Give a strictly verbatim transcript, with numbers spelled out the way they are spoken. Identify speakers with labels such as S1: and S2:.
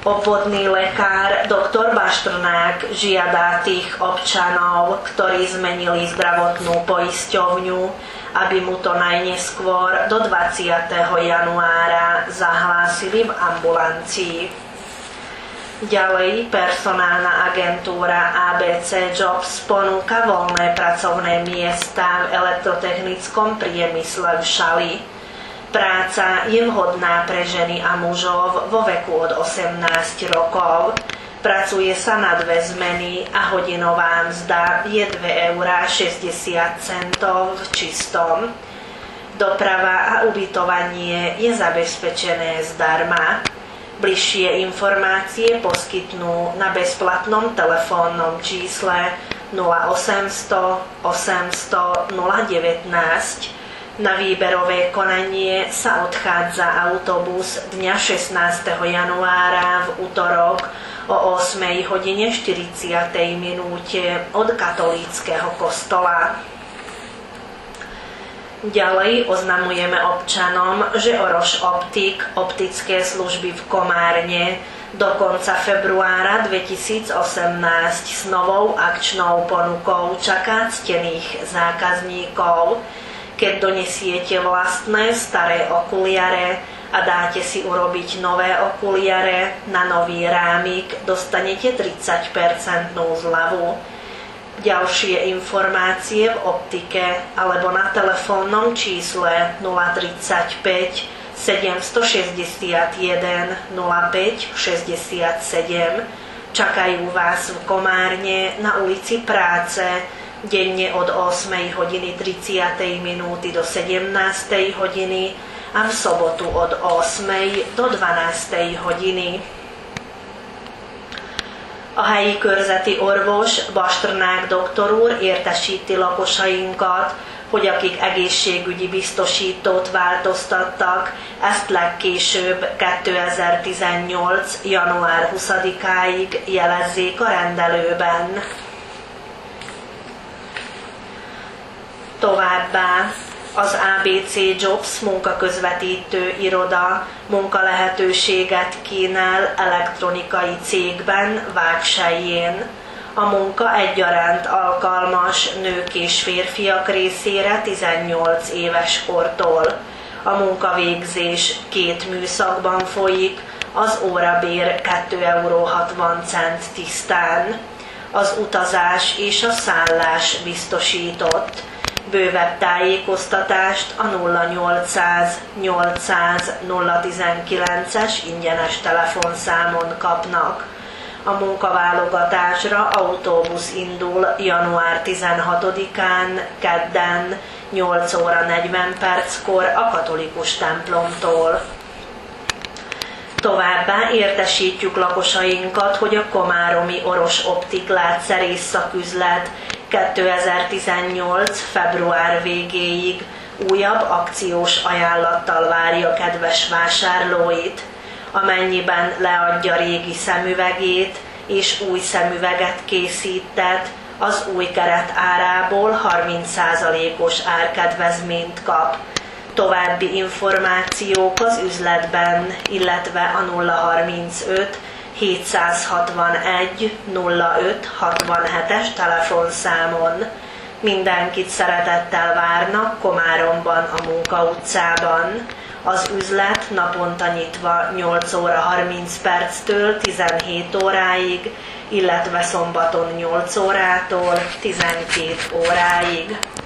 S1: Obvodný lekár doktor Baštrnák žiada tých občanov, ktorí zmenili zdravotnú poisťovňu, aby mu to najneskôr do dvadsiateho januára zahlásili v ambulancii. Ďalej, personálna agentúra á bé cé Jobs ponúka voľné pracovné miesta v elektrotechnickom priemysle v Šali. Práca je vhodná pre ženy a mužov vo veku od osemnásť rokov. Pracuje sa na dve zmeny a hodinová mzda je dve eurá šesťdesiat centov v čistom. Doprava a ubytovanie je zabezpečené zdarma. Bližšie informácie poskytnú na bezplatnom telefónnom čísle nula osemsto osemsto nula devätnásť. Na výberové konanie sa odchádza autobus dňa šestnásteho januára v utorok o ôsmej hodine štyridsiatej minúte od katolíckeho kostola. Ďalej oznamujeme občanom, že Oroš Optik, optické služby v Komárne, do konca februára dvetisícosemnásť s novou akčnou ponukou čaká ctených zákazníkov. Keď donesiete vlastné staré okuliare a dáte si urobiť nové okuliare na nový rámik, dostanete tridsať percent zľavu. Ďalšie informácie v optike alebo na telefónnom čísle nula tridsaťpäť sedemstošesťdesiatjeden nula päť šesťdesiatsedem čakajú vás v Komárne na ulici Práce denne od ôsmej hodiny tridsiatej minúty do sedemnástej hodiny a v sobotu od ôsmej do dvanástej hodiny. A helyi körzeti orvos Baštrnák doktor úr értesíti lakosainkat, hogy akik egészségügyi biztosítót változtattak, ezt legkésőbb kétezer-tizennyolc. január huszadikáig jelezzék a rendelőben. Továbbá az á bé cé Jobs munkaközvetítő iroda munkalehetőséget kínál elektronikai cégben Vágselyén. A munka egyaránt alkalmas nők és férfiak részére tizennyolc éves kortól. A munkavégzés két műszakban folyik, az órabér két euró hatvan cent tisztán. Az utazás és a szállás biztosított. Bővebb tájékoztatást a nulla nyolcszáz nyolcszáz nulla tizenkilences ingyenes telefonszámon kapnak. A munkaválogatásra autóbusz indul január tizenhatodikán kedden nyolc óra negyven perckor a katolikus templomtól. Továbbá értesítjük lakosainkat, hogy a komáromi Oroš Optik látszerész szaküzlet kétezer-tizennyolc. február végéig újabb akciós ajánlattal várja kedves vásárlóit. Amennyiben leadja régi szemüvegét és új szemüveget készített, az új keret árából harminc százalékos árkedvezményt kap. További információk az üzletben, illetve a nulla harmincöt hétszázhatvanegy nulla öt hatvanhetes telefonszámon. Mindenkit szeretettel várnak Komáromban a Munka utcában. Az üzlet naponta nyitva nyolc óra harminc perctől tizenhét óráig, illetve szombaton nyolc órától tizenkét óráig.